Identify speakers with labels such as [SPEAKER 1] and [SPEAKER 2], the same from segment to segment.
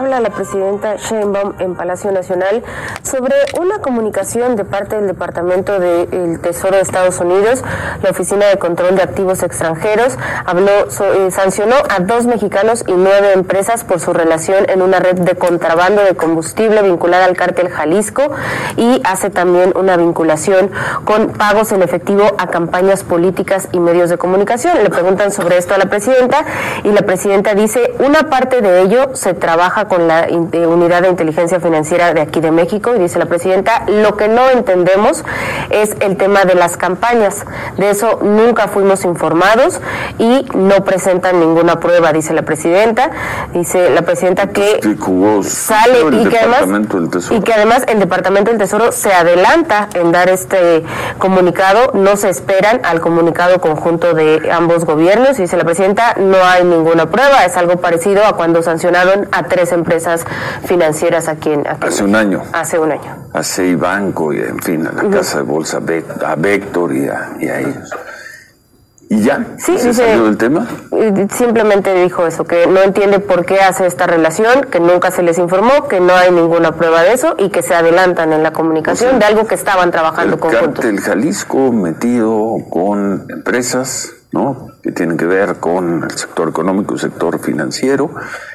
[SPEAKER 1] habla la presidenta Sheinbaum en Palacio Nacional sobre una comunicación de parte del Departamento del Tesoro de Estados Unidos. La Oficina de Control de Activos Extranjeros sancionó a 2 mexicanos y 9 empresas por su relación en una red de contrabando de combustible vinculada al cártel Jalisco, y hace también una vinculación con pagos en efectivo a campañas políticas y medios de comunicación. Le preguntan sobre esto a la presidenta y la presidenta dice: una parte de ello se trabaja con la Unidad de Inteligencia Financiera de aquí de México, y dice la presidenta: lo que no entendemos es el tema de las campañas, de eso nunca fuimos informados y no presentan ninguna prueba, dice la presidenta. Dice la presidenta que sale y que además el Departamento del Tesoro se adelanta en dar este comunicado, no se esperan al comunicado conjunto de ambos gobiernos. Dice la presidenta: no hay ninguna prueba, es algo parecido a cuando sancionaron a 3 empresas financieras aquí
[SPEAKER 2] hace un año.
[SPEAKER 1] Hace un año.
[SPEAKER 2] A Ceibanco y, en fin, a la Casa de Bolsa, a Vector y a ellos. ¿Y ya?
[SPEAKER 1] Sí,
[SPEAKER 2] ¿Se salió del tema?
[SPEAKER 1] Simplemente dijo eso, que no entiende por qué hace esta relación, que nunca se les informó, que no hay ninguna prueba de eso y que se adelantan en la comunicación de algo que estaban trabajando conjuntos.
[SPEAKER 2] El cártel Jalisco metido con empresas, ¿no?, que tienen que ver con el sector económico, el sector financiero,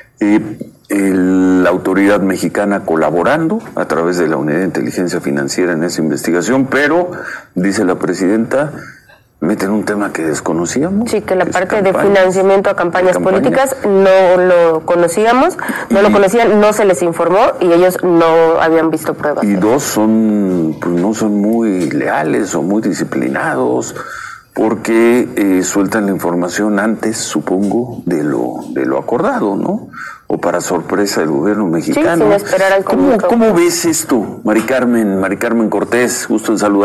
[SPEAKER 2] la autoridad mexicana colaborando a través de la Unidad de Inteligencia Financiera en esa investigación, pero, dice la presidenta, meten un tema que desconocíamos.
[SPEAKER 1] Sí, que la parte de financiamiento a campañas políticas no lo conocíamos, no se les informó y ellos no habían visto pruebas.
[SPEAKER 2] Y 2 no son muy leales o muy disciplinados, porque sueltan la información antes, supongo, de lo acordado, ¿no? O para sorpresa del gobierno mexicano.
[SPEAKER 1] Sí, sin esperar al comunicado.
[SPEAKER 2] ¿Cómo ves esto, Mari Carmen Cortés? Gusto en saludar.